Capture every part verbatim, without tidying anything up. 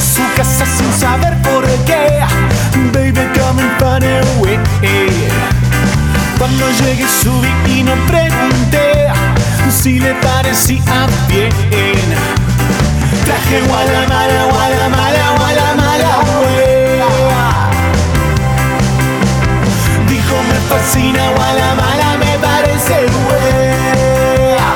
su casa sin saber por qué. Baby, coming far away. Cuando llegué subí y no pregunté si le parecía bien. Traje Gualamala, Gualamala, Gualamala, wea. Dijo me fascina Gualamala, me parece wea.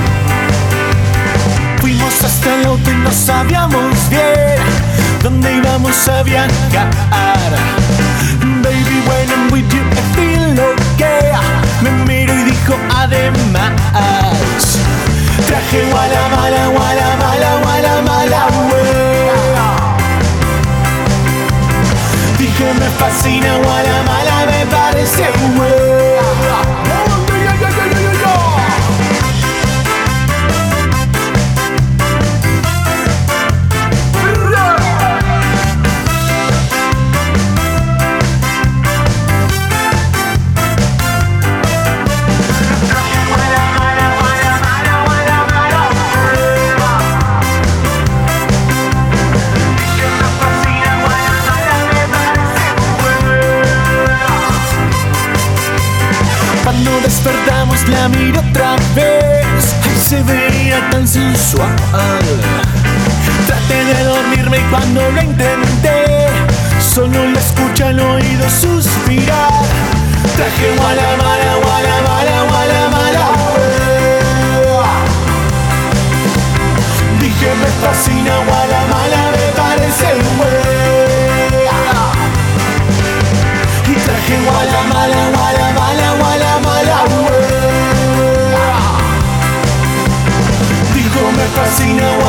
Fuimos hasta el auto y no sabíamos bien dónde íbamos a viajar. Baby, when I'm with you I feel okay. Me miro y dijo además, traje Gualamala, Gualamala, Gualamala, wea. Dije me fascina Gualamala, me parece wea. Cuando despertamos la miro otra vez, ay, se veía tan sensual. Traté de dormirme y cuando lo intenté, solo la escuché al oído suspirar. Traje Gualamala, Gualamala, Gualamala, wea. Dije me fascina Gualamala, me parece wea. Y traje Gualamala, Gualamala, Gualamala, wea. Dijo me fascina Gualamala.